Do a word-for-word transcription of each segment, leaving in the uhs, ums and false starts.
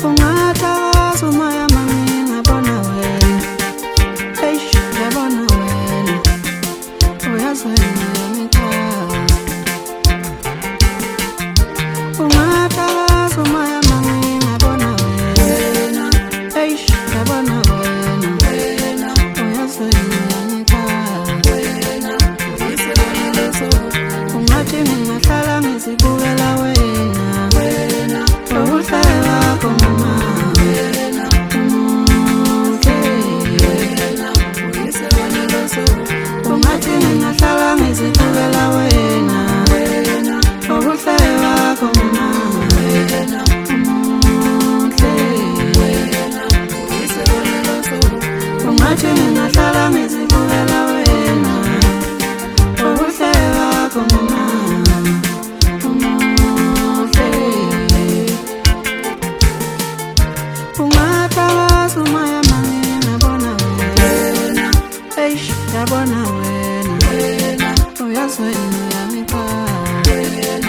Ungatakaza umoya mami ngabona wena. Eish, ngabona wena. Uyazi wena ngikhaya. Ungatakaza umoya mami ngabona wena. Eish, ngabona wena. Uyazi wena ngikhaya. Ungathi ngingahlala ngizibukela wena. Ubuhle bakho mama. Ungathi ngingahlala ngizibukela wena. Ubuhle bakho mama. Ungathi ngingahlala ngizibukela wena. Ubuhle bakho mama. Ungatakaza umoya mami ngabona wena. Eish, ngabona wena. Uyazi wena uyangikhaya.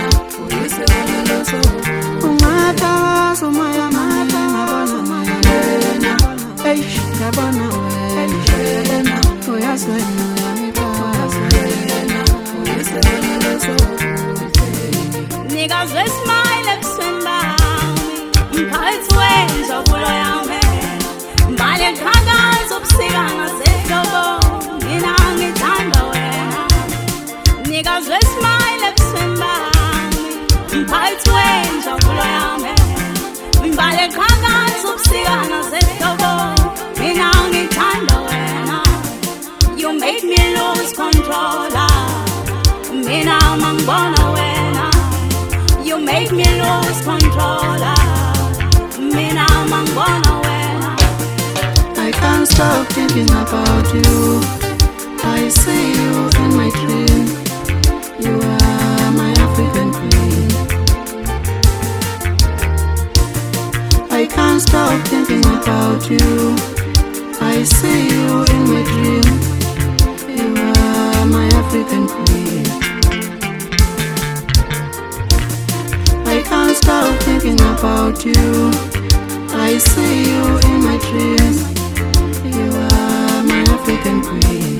Ungatakaza umoya mami ngabona wena. Eish, ngabona wena. Uyazi wena uyangikhaya. Nikazwe smile ebusweni bami, mphathi wenjabulo yami. Mbale qhakaza ubusika ngasehlobo, mina ngithanda wena. Nikazwe smile ebusweni bami, mphathi wenjabulo yami. Mbale qhakaza ubusika ngasehlobo, mina ngithanda wena. You made me lose control, mina mangibona wena. You make me lose control, mina mangibona wena. I can't stop thinking about you. I see you in my dream. You are my African queen. I can't stop thinking about you. I see you in my dream. You are my African queen. I can't stop thinking about you. I see you in my dreams. You are my African queen.